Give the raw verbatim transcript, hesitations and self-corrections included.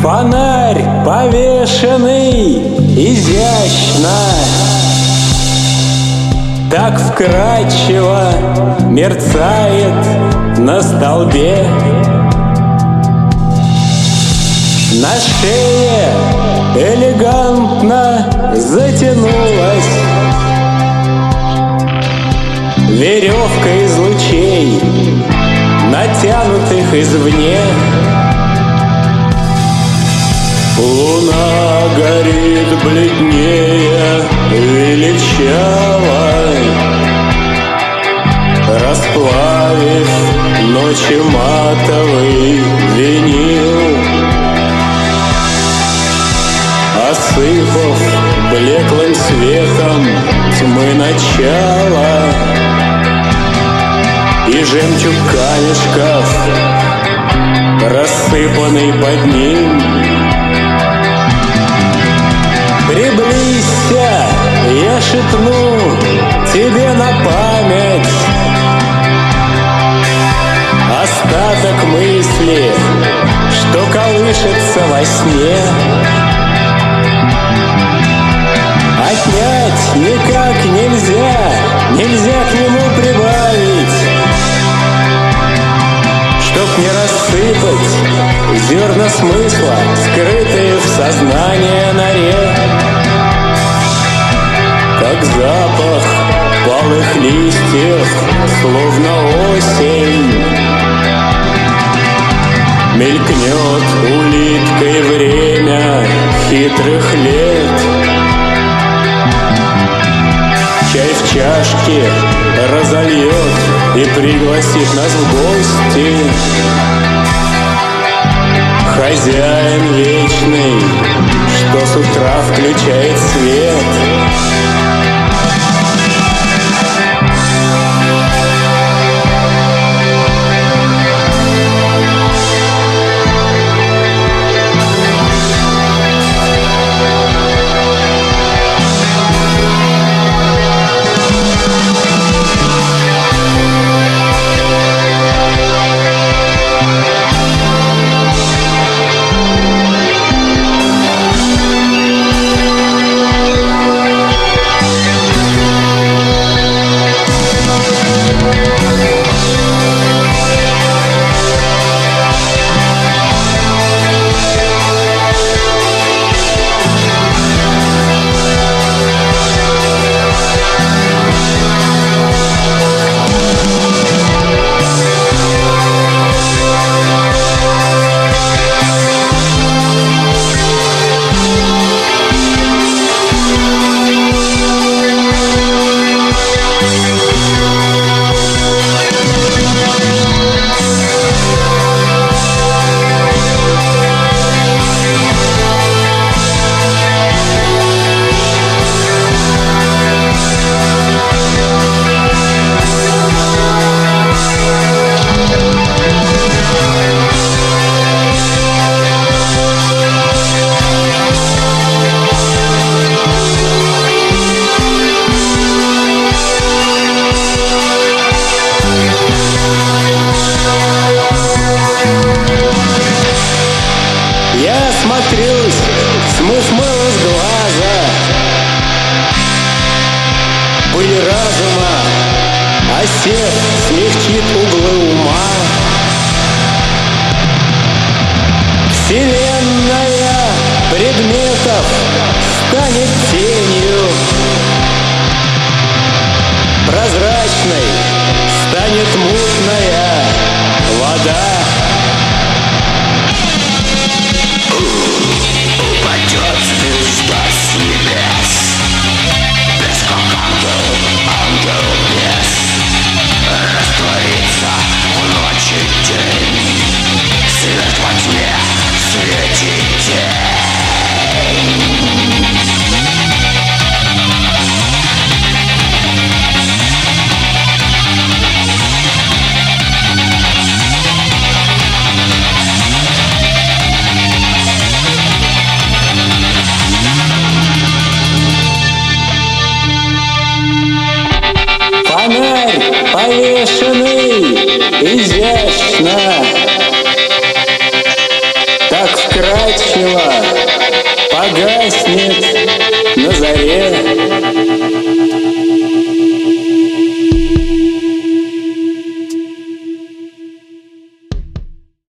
Фонарь повешенный изящно, так вкрадчиво мерцает на столбе. На шее элегантно затянулась веревка из лучей, натянутых извне. Луна горит бледнее величаво, расплавив ночи матовый винил, осыпав блеклым светом тьмы начала и жемчуг камешков, рассыпанный под ним. Приблизься, я шепну тебе на память остаток мысли, что колышется во сне. Отнять никак нельзя, нельзя к нему прибавить, чтоб не рассыпать зерна смысла, скрытые в сознании норе. Как запах палых листьев, словно осень, мелькнет улиткой время хитрых лет. Чай в чашке разольет и пригласит нас в гости хозяин вечный, что с утра включает свет. Смотрюсь, смыв мыло с глаза, пыль разума, осев смягчит углы ума. Вселенная предметов станет тенью, прозрачной станет мутная вода. Упадет звезда с небес, без как ангел, ангел без, растворится в ночи день, свет во тьме, светит день. Повешенный изящно, так вкрадчиво погаснет на заре.